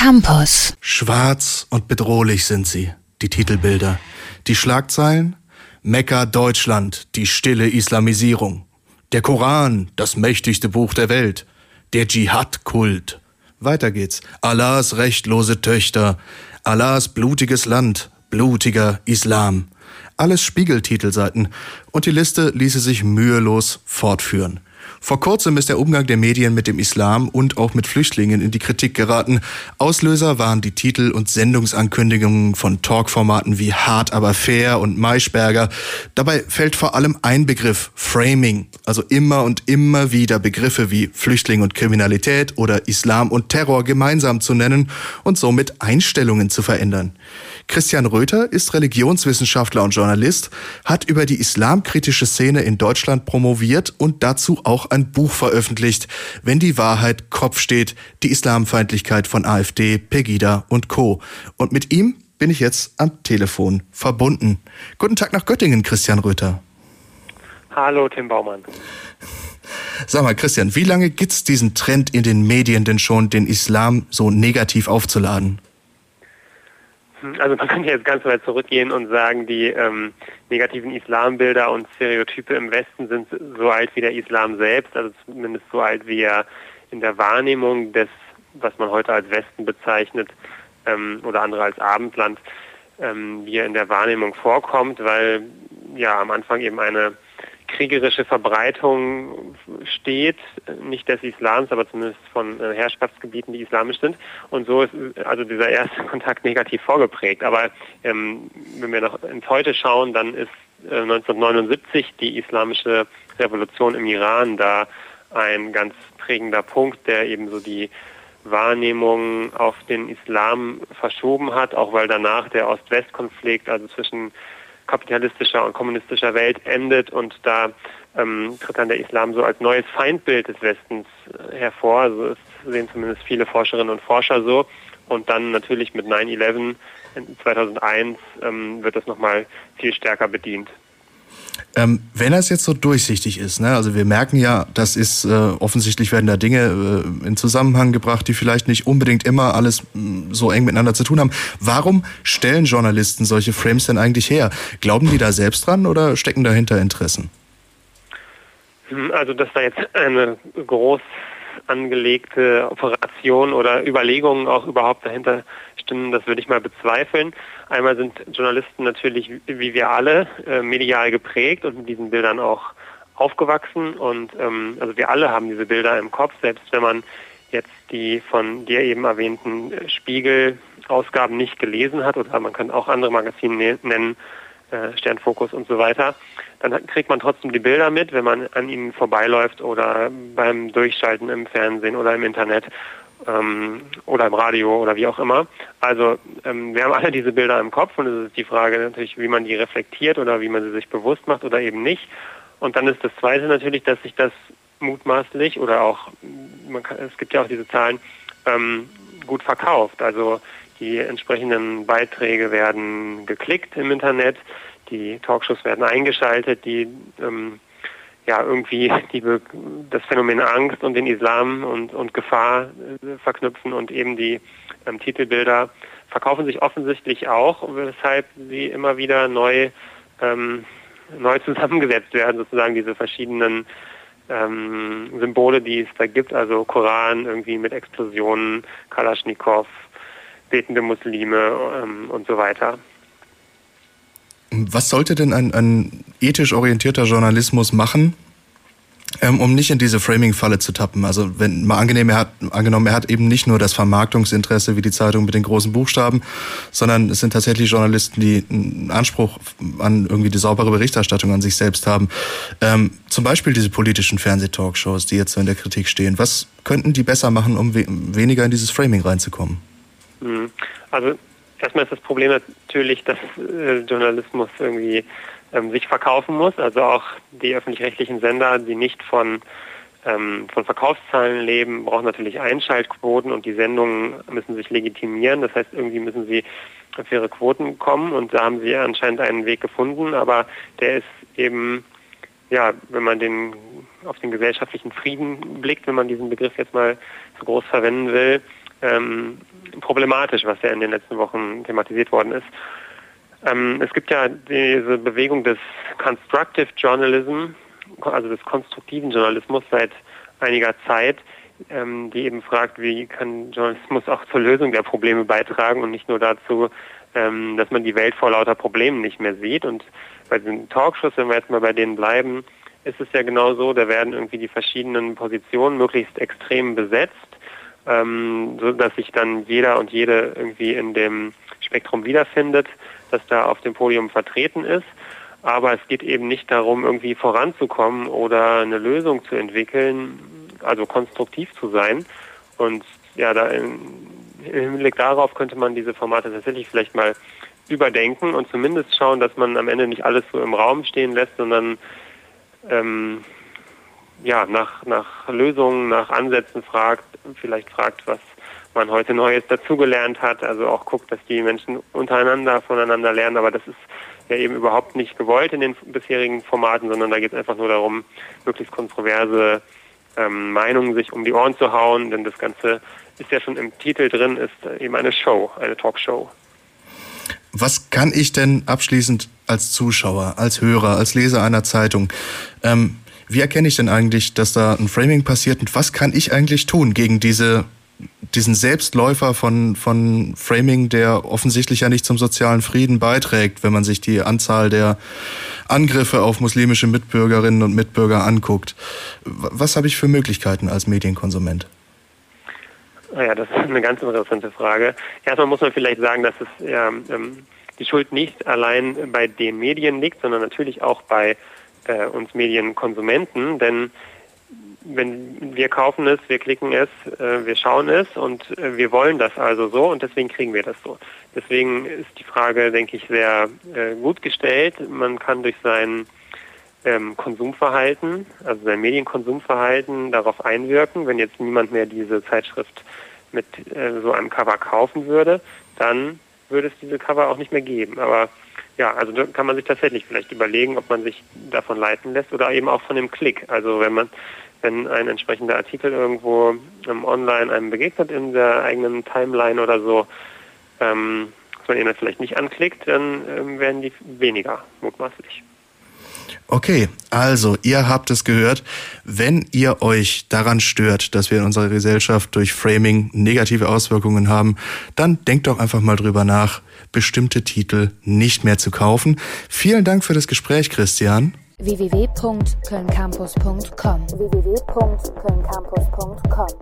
Campus. Schwarz und bedrohlich sind sie, die Titelbilder. Die Schlagzeilen? Mekka Deutschland, die stille Islamisierung. Der Koran, das mächtigste Buch der Welt. Der Dschihad-Kult. Weiter geht's. Allahs rechtlose Töchter. Allahs blutiges Land. Blutiger Islam. Alles Spiegeltitelseiten. Und die Liste ließe sich mühelos fortführen. Vor kurzem ist der Umgang der Medien mit dem Islam und auch mit Flüchtlingen in die Kritik geraten. Auslöser waren die Titel und Sendungsankündigungen von Talkformaten wie Hart aber fair und Maischberger. Dabei fällt vor allem ein Begriff, Framing, also immer und immer wieder Begriffe wie Flüchtling und Kriminalität oder Islam und Terror gemeinsam zu nennen und somit Einstellungen zu verändern. Christian Röther ist Religionswissenschaftler und Journalist, hat über die islamkritische Szene in Deutschland promoviert und dazu auch ein Buch veröffentlicht, Wenn die Wahrheit Kopf steht, die Islamfeindlichkeit von AfD, Pegida und Co. Und mit ihm bin ich jetzt am Telefon verbunden. Guten Tag nach Göttingen, Christian Röther. Hallo, Tim Baumann. Sag mal, Christian, wie lange gibt's diesen Trend in den Medien denn schon, den Islam so negativ aufzuladen? Also man kann jetzt ganz weit zurückgehen und sagen, die negativen Islambilder und Stereotype im Westen sind so alt wie der Islam selbst, also zumindest so alt wie er in der Wahrnehmung des, was man heute als Westen bezeichnet, oder andere als Abendland, wie er in der Wahrnehmung vorkommt, weil ja am Anfang eben eine kriegerische Verbreitung steht, nicht des Islams, aber zumindest von Herrschaftsgebieten, die islamisch sind. Und so ist also dieser erste Kontakt negativ vorgeprägt. Aber wenn wir noch ins Heute schauen, dann ist 1979 die islamische Revolution im Iran da ein ganz prägender Punkt, der eben so die Wahrnehmung auf den Islam verschoben hat, auch weil danach der Ost-West-Konflikt, also zwischen kapitalistischer und kommunistischer Welt endet und da tritt dann der Islam so als neues Feindbild des Westens hervor. Also das sehen zumindest viele Forscherinnen und Forscher so. Und dann natürlich mit 9/11 in 2001 wird das nochmal viel stärker bedient. Wenn das jetzt so durchsichtig ist, ne? Also wir merken ja, das ist offensichtlich werden da Dinge in Zusammenhang gebracht, die vielleicht nicht unbedingt immer alles so eng miteinander zu tun haben. Warum stellen Journalisten solche Frames denn eigentlich her? Glauben die da selbst dran oder stecken dahinter Interessen? Also dass da jetzt eine groß angelegte Operation oder Überlegungen auch überhaupt dahinter stehen, das würde ich mal bezweifeln. Einmal sind Journalisten natürlich, wie wir alle, medial geprägt und mit diesen Bildern auch aufgewachsen. Und also wir alle haben diese Bilder im Kopf, selbst wenn man jetzt die von dir eben erwähnten Spiegel-Ausgaben nicht gelesen hat, oder man kann auch andere Magazine nennen, Sternfokus und so weiter, dann kriegt man trotzdem die Bilder mit, wenn man an ihnen vorbeiläuft oder beim Durchschalten im Fernsehen oder im Internet oder im Radio oder wie auch immer. Also wir haben alle diese Bilder im Kopf und es ist die Frage natürlich, wie man die reflektiert oder wie man sie sich bewusst macht oder eben nicht. Und dann ist das Zweite natürlich, dass sich das mutmaßlich oder auch, es gibt ja auch diese Zahlen, gut verkauft. Also die entsprechenden Beiträge werden geklickt im Internet, die Talkshows werden eingeschaltet, die irgendwie das Phänomen Angst und den Islam und Gefahr verknüpfen und eben die Titelbilder verkaufen sich offensichtlich auch, weshalb sie immer wieder neu zusammengesetzt werden, sozusagen diese verschiedenen Symbole, die es da gibt, also Koran irgendwie mit Explosionen, Kalaschnikow, betende Muslime und so weiter. Was sollte denn ein ethisch orientierter Journalismus machen, um nicht in diese Framing-Falle zu tappen? Also wenn mal angenommen, er hat eben nicht nur das Vermarktungsinteresse wie die Zeitung mit den großen Buchstaben, sondern es sind tatsächlich Journalisten, die einen Anspruch an irgendwie die saubere Berichterstattung an sich selbst haben. Zum Beispiel diese politischen Fernsehtalkshows, die jetzt so in der Kritik stehen. Was könnten die besser machen, um weniger in dieses Framing reinzukommen? Also erstmal ist das Problem natürlich, dass Journalismus irgendwie sich verkaufen muss. Also auch die öffentlich-rechtlichen Sender, die nicht von Verkaufszahlen leben, brauchen natürlich Einschaltquoten und die Sendungen müssen sich legitimieren. Das heißt, irgendwie müssen sie auf ihre Quoten kommen und da haben sie anscheinend einen Weg gefunden, aber der ist eben, ja, wenn man auf den gesellschaftlichen Frieden blickt, wenn man diesen Begriff jetzt mal so groß verwenden will, problematisch, was ja in den letzten Wochen thematisiert worden ist. Es gibt ja diese Bewegung des Constructive Journalism, also des konstruktiven Journalismus seit einiger Zeit, die eben fragt, wie kann Journalismus auch zur Lösung der Probleme beitragen und nicht nur dazu, dass man die Welt vor lauter Problemen nicht mehr sieht. Und bei den Talkshows, wenn wir jetzt mal bei denen bleiben, ist es ja genau so, da werden irgendwie die verschiedenen Positionen möglichst extrem besetzt, so dass sich dann jeder und jede irgendwie in dem Spektrum wiederfindet, das da auf dem Podium vertreten ist. Aber es geht eben nicht darum, irgendwie voranzukommen oder eine Lösung zu entwickeln, also konstruktiv zu sein. Und ja, da im Hinblick darauf könnte man diese Formate tatsächlich vielleicht mal überdenken und zumindest schauen, dass man am Ende nicht alles so im Raum stehen lässt, sondern nach Lösungen, nach Ansätzen fragt, vielleicht fragt, was man heute Neues dazugelernt hat, also auch guckt, dass die Menschen untereinander voneinander lernen, aber das ist ja eben überhaupt nicht gewollt in den bisherigen Formaten, sondern da geht es einfach nur darum, möglichst kontroverse Meinungen sich um die Ohren zu hauen, denn das Ganze ist ja schon im Titel drin, ist eben eine Show, eine Talkshow. Was kann ich denn abschließend als Zuschauer, als Hörer, als Leser einer Zeitung, wie erkenne ich denn eigentlich, dass da ein Framing passiert und was kann ich eigentlich tun gegen diesen Selbstläufer von Framing, der offensichtlich ja nicht zum sozialen Frieden beiträgt, wenn man sich die Anzahl der Angriffe auf muslimische Mitbürgerinnen und Mitbürger anguckt. Was habe ich für Möglichkeiten als Medienkonsument? Ja, das ist eine ganz interessante Frage. Erstmal muss man vielleicht sagen, dass es die Schuld nicht allein bei den Medien liegt, sondern natürlich auch bei uns Medienkonsumenten, denn wenn wir kaufen es, wir klicken es, wir schauen es und wir wollen das also so und deswegen kriegen wir das so. Deswegen ist die Frage, denke ich, sehr gut gestellt. Man kann durch sein Konsumverhalten, also sein Medienkonsumverhalten darauf einwirken. Wenn jetzt niemand mehr diese Zeitschrift mit so einem Cover kaufen würde, dann würde es diese Cover auch nicht mehr geben. Aber ja, also da kann man sich tatsächlich vielleicht überlegen, ob man sich davon leiten lässt oder eben auch von dem Klick. Also wenn ein entsprechender Artikel irgendwo online einem begegnet in der eigenen Timeline oder so, dass man ihn dann vielleicht nicht anklickt, dann werden die weniger, mutmaßlich. Okay, also ihr habt es gehört. Wenn ihr euch daran stört, dass wir in unserer Gesellschaft durch Framing negative Auswirkungen haben, dann denkt doch einfach mal drüber nach, bestimmte Titel nicht mehr zu kaufen. Vielen Dank für das Gespräch, Christian. www.kölncampus.com